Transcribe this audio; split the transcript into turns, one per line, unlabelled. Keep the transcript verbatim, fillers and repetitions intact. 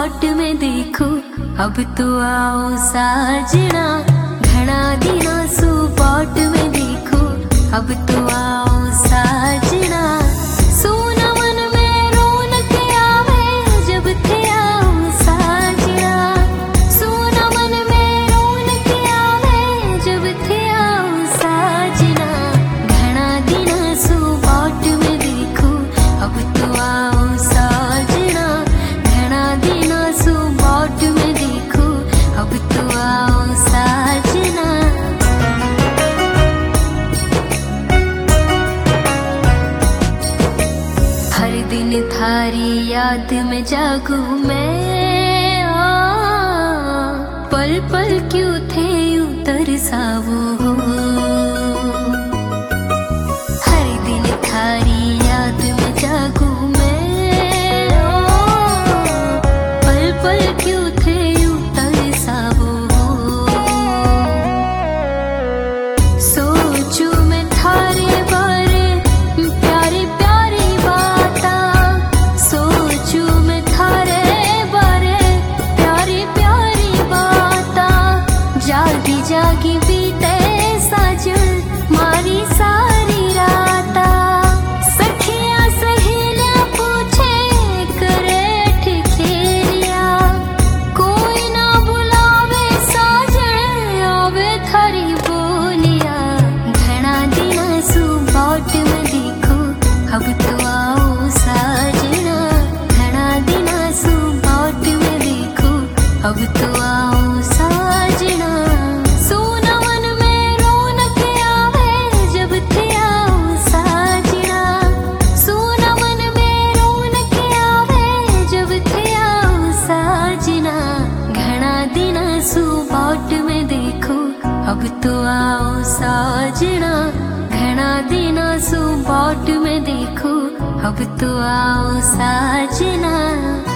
बाट में देखो, अब तो आओ साजना। घना दिना सु बाट में देखो, अब तो आओ साजना। सोना मन में रौनक आवे, जब थे आओ साजना। सोना मन में रौनक आवे, जब थे आओ साजना। घना दिना सु बाट में देखो, अब तो आओ साजना। घना दिना सु बाट में देखो, अब तो आओ साजना। हर दिन थारी याद में जागू मैं, आ, पल पल क्यों थे यूं तरसावो। हर दिन थारी याद में जागू मैं, आ, पल पल क्यों थे यूं तरसावो। सोचू मैं थारे बारे प्यारी प्यारी बाता। सोचू मैं थारे बारे प्यारी प्यारी बाता। जागी जागी बीते साजन मारी सारी राता। सखियां सहेलियां पूछे करे ठिठेरिया। कोई ना बुलावे साजन आवे थारी बोलिया। घना दिना सु बाट में देखो, अब तो आओ साजना। घना दिना सु बाट में देखो, अब तो आओ साजना। सोना मन में रौनक आवे, जब थे आओ साजना। सोना मन में रौनक आवे, जब थे आओ साजना। घना दिना सु बाट में देखो, अब तो आओ साजना। घना दिना सु बाट में देखो, अब तो आओ साजना।